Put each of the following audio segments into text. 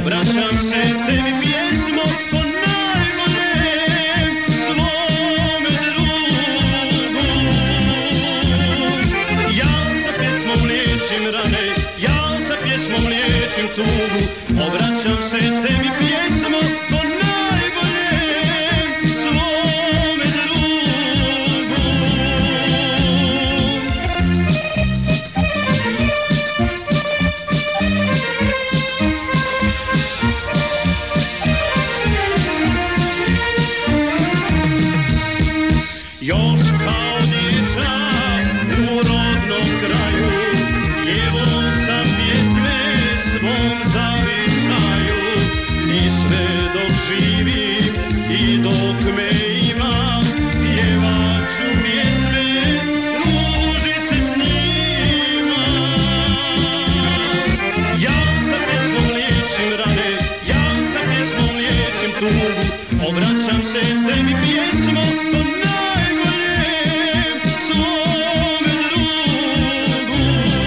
obraćam se tebi pjesmo po najboljem svome drugu. Ja sa pjesmom liječim rane, ja sa pjesmom liječim tugu, obraćam se tebi pjesmo po najboljem svome drugu. Još kao dječak u rodnom kraju pjevao sam pjesme svom zavičaju i sve dok živim i dok me ima pjevat ću pjesme, družit se s njima. Ja sa pjesmom liječim rane, ja sa pjesmom liječim tugu, obraćam se tebi pjesmo po najboljem svome drugu.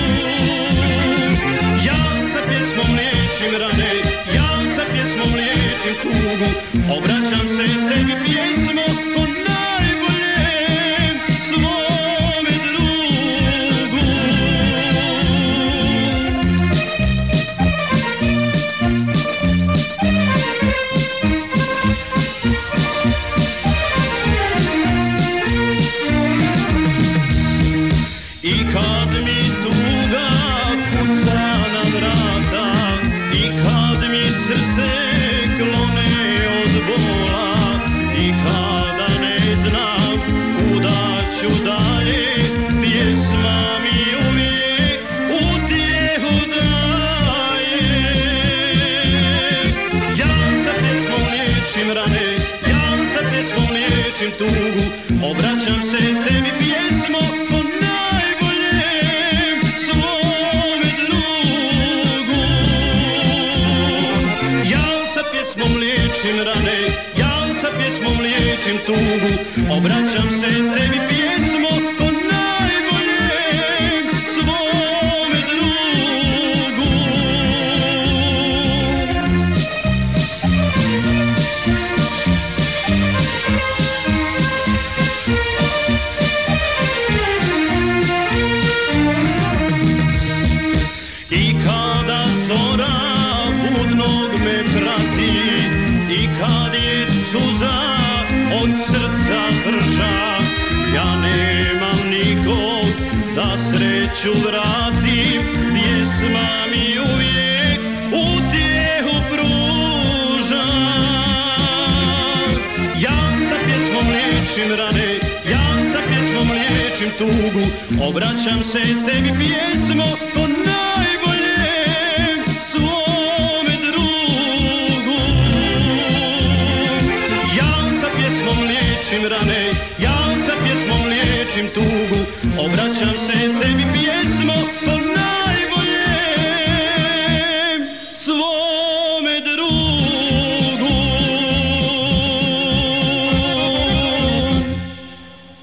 Ja sa pjesmom liječim rane, ja sa pjesmom liječim tugu, obraćam se tebi pjesmo po najboljem svome drugu. I kad mi tuga kuca na vrata, i kad mi srce klone od bola, i kada ne znam kuda ću dalje, pjesma mi uvijek utjehu daje. Ja sa pjesmom liječim rane, ja sa pjesmom liječim tugu, obraćam se tebi pjesmo po najboljem svome drugu. Ja sa pjesmom liječim rane, ja sa pjesmom liječim tugu, obraćam se tebi pjesmo po najboljem svome drugu. I kada zora budnog me prati, i kad je suza od srca brža, ja nemam nikog da sreću vratim, pjesma mi uvijek utjehu pruža. Ja sa pjesmom liječim rane, ja sa pjesmom liječim tugu, obraćam se tebi pjesmo po najboljem svome drugu. Ja sa pjesmom liječim rane,